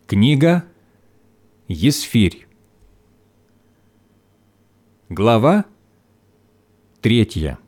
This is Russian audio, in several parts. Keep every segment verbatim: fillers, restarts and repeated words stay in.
Книга Есфирь. Глава третья.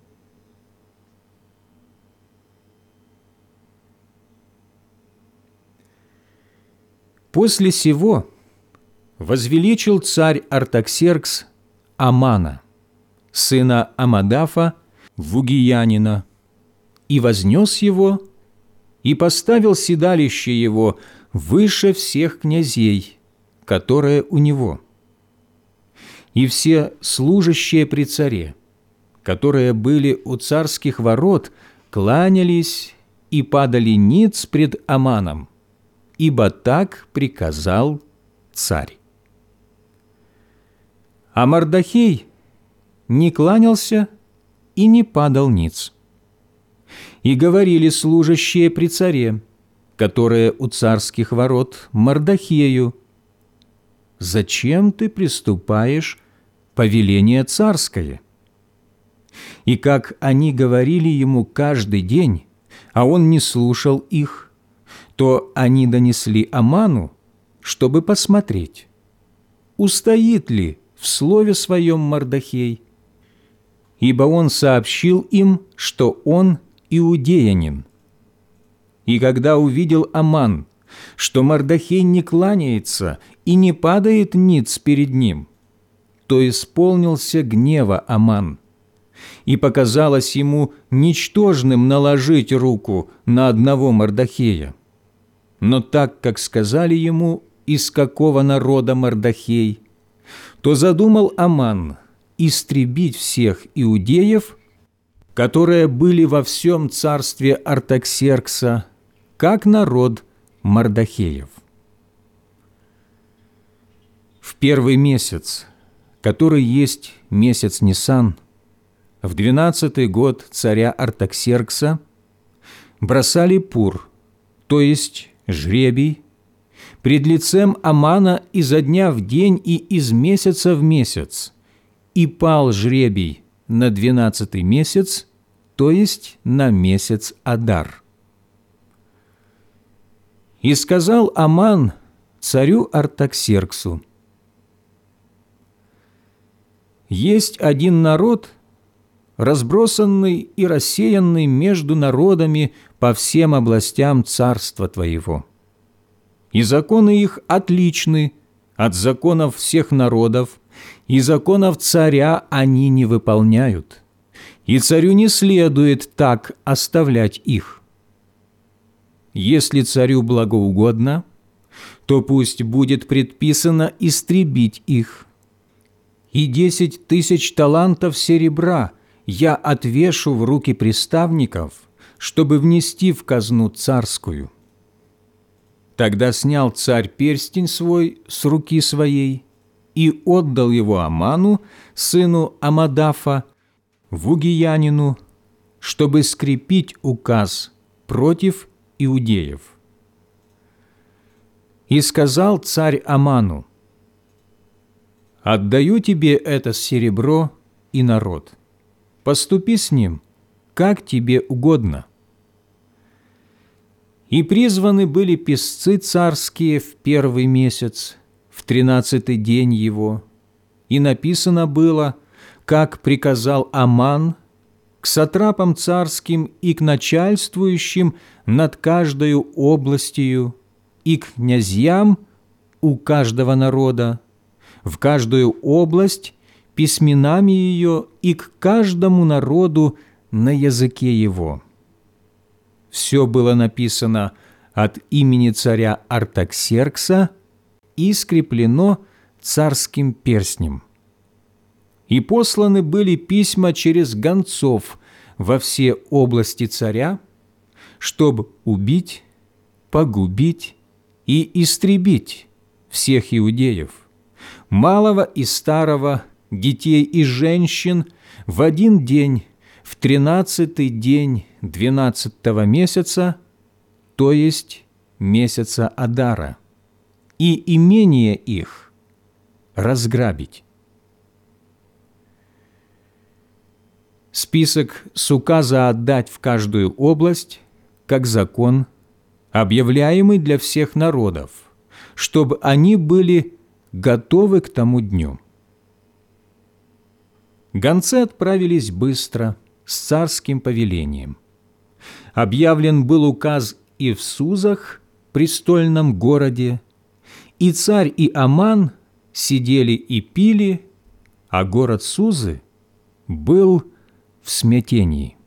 После сего возвеличил царь Артаксеркс Амана, сына Амадафа, вугиянина, и вознес его, и поставил седалище его выше всех князей, которые у него. И все служащие при царе, которые были у царских ворот, кланялись и падали ниц пред Аманом, ибо так приказал царь. А Мардохей не кланялся и не падал ниц. И говорили служащие при царе, которые у царских ворот, Мардохею: «Зачем ты приступаешь повеление царское?» И как они говорили ему каждый день, а он не слушал их, то они донесли Аману, чтобы посмотреть, устоит ли в слове своем Мардохей, ибо он сообщил им, что он иудеянин. И когда увидел Аман, что Мардохей не кланяется и не падает ниц перед ним, то исполнился гнева Аман, и показалось ему ничтожным наложить руку на одного Мардохея. Но так как сказали ему, из какого народа Мардохей, то задумал Аман истребить всех иудеев, которые были во всем царстве Артаксеркса, как народ Мардохеев. В первый месяц, который есть месяц Нисан, в двенадцатый год царя Артаксеркса, бросали пур, то есть жребий, пред лицем Амана изо дня в день и из месяца в месяц, и пал жребий на двенадцатый месяц, то есть на месяц Адар. И сказал Аман царю Артаксерксу: «Есть один народ, разбросанный и рассеянный между народами по всем областям царства твоего, и законы их отличны от законов всех народов, и законов царя они не выполняют, и царю не следует так оставлять их. Если царю благоугодно, то пусть будет предписано истребить их. И десять тысяч талантов серебра я отвешу в руки приставников, чтобы внести в казну царскую». Тогда снял царь перстень свой с руки своей и отдал его Аману, сыну Амадафа, вугиянину, чтобы скрепить указ против иудеев. И сказал царь Аману: «Отдаю тебе это серебро и народ. Поступи с ним, как тебе угодно». И призваны были песцы царские в первый месяц, в тринадцатый день его, и написано было, как приказал Аман, к сатрапам царским и к начальствующим над каждою областью, и к князьям у каждого народа, в каждую область письменами ее и к каждому народу на языке его. Все было написано от имени царя Артаксеркса и скреплено царским перстнем. И посланы были письма через гонцов во все области царя, чтобы убить, погубить и истребить всех иудеев, малого и старого, детей и женщин, в один день, в тринадцатый день двенадцатого месяца, то есть месяца Адара, и имение их разграбить. Список с указа отдать в каждую область, как закон, объявляемый для всех народов, чтобы они были готовы к тому дню. Гонцы отправились быстро, с царским повелением. Объявлен был указ и в Сузах, престольном городе, и царь и Аман сидели и пили, а город Сузы был в смятении.